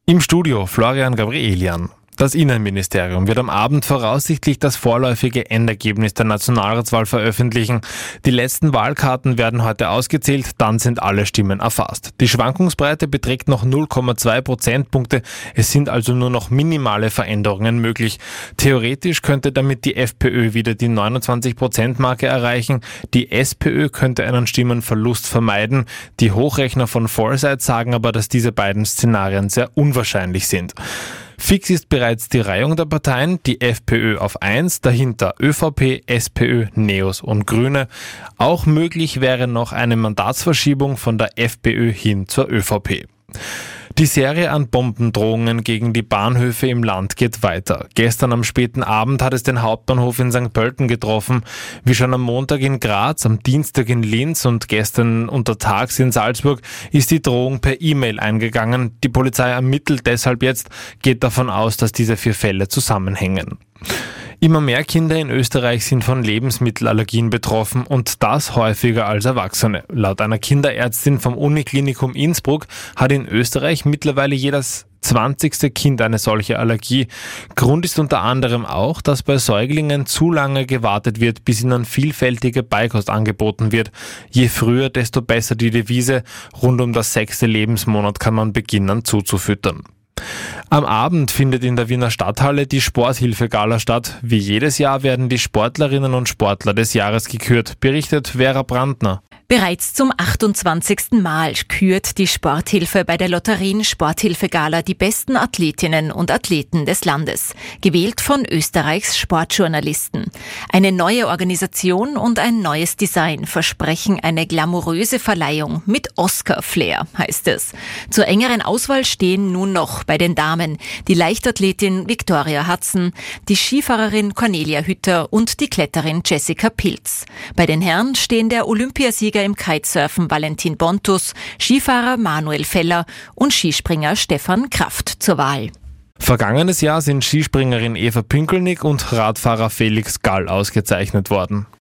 Im Studio Florian Gabrielian. Das Innenministerium wird am Abend voraussichtlich das vorläufige Endergebnis der Nationalratswahl veröffentlichen. Die letzten Wahlkarten werden heute ausgezählt, dann sind alle Stimmen erfasst. Die Schwankungsbreite beträgt noch 0,2 Prozentpunkte, es sind also nur noch minimale Veränderungen möglich. Theoretisch könnte damit die FPÖ wieder die 29%-Marke erreichen, die SPÖ könnte einen Stimmenverlust vermeiden. Die Hochrechner von Foresight sagen aber, dass diese beiden Szenarien sehr unwahrscheinlich sind. Fix ist bereits die Reihung der Parteien, die FPÖ auf 1, dahinter ÖVP, SPÖ, NEOS und Grüne. Auch möglich wäre noch eine Mandatsverschiebung von der FPÖ hin zur ÖVP. Die Serie an Bombendrohungen gegen die Bahnhöfe im Land geht weiter. Gestern am späten Abend hat es den Hauptbahnhof in St. Pölten getroffen. Wie schon am Montag in Graz, am Dienstag in Linz und gestern untertags in Salzburg ist die Drohung per E-Mail eingegangen. Die Polizei ermittelt deshalb jetzt, geht davon aus, dass diese 4 Fälle zusammenhängen. Immer mehr Kinder in Österreich sind von Lebensmittelallergien betroffen und das häufiger als Erwachsene. Laut einer Kinderärztin vom Uniklinikum Innsbruck hat in Österreich mittlerweile jedes 20. Kind eine solche Allergie. Grund ist unter anderem auch, dass bei Säuglingen zu lange gewartet wird, bis ihnen vielfältige Beikost angeboten wird. Je früher, desto besser die Devise. Rund um das 6. Lebensmonat kann man beginnen zuzufüttern. Am Abend findet in der Wiener Stadthalle die Sporthilfe-Gala statt. Wie jedes Jahr werden die Sportlerinnen und Sportler des Jahres gekürt, berichtet Vera Brandner. Bereits zum 28. Mal kürt die Sporthilfe bei der Lotterien Sporthilfe-Gala die besten Athletinnen und Athleten des Landes, gewählt von Österreichs Sportjournalisten. Eine neue Organisation und ein neues Design versprechen eine glamouröse Verleihung mit Oscar-Flair, heißt es. Zur engeren Auswahl stehen nun noch bei den Damen die Leichtathletin Viktoria Hudson, die Skifahrerin Cornelia Hütter und die Kletterin Jessica Pilz. Bei den Herren stehen der Olympiasieger im Kitesurfen Valentin Bontus, Skifahrer Manuel Feller und Skispringer Stefan Kraft zur Wahl. Vergangenes Jahr sind Skispringerin Eva Pinkelnick und Radfahrer Felix Gall ausgezeichnet worden.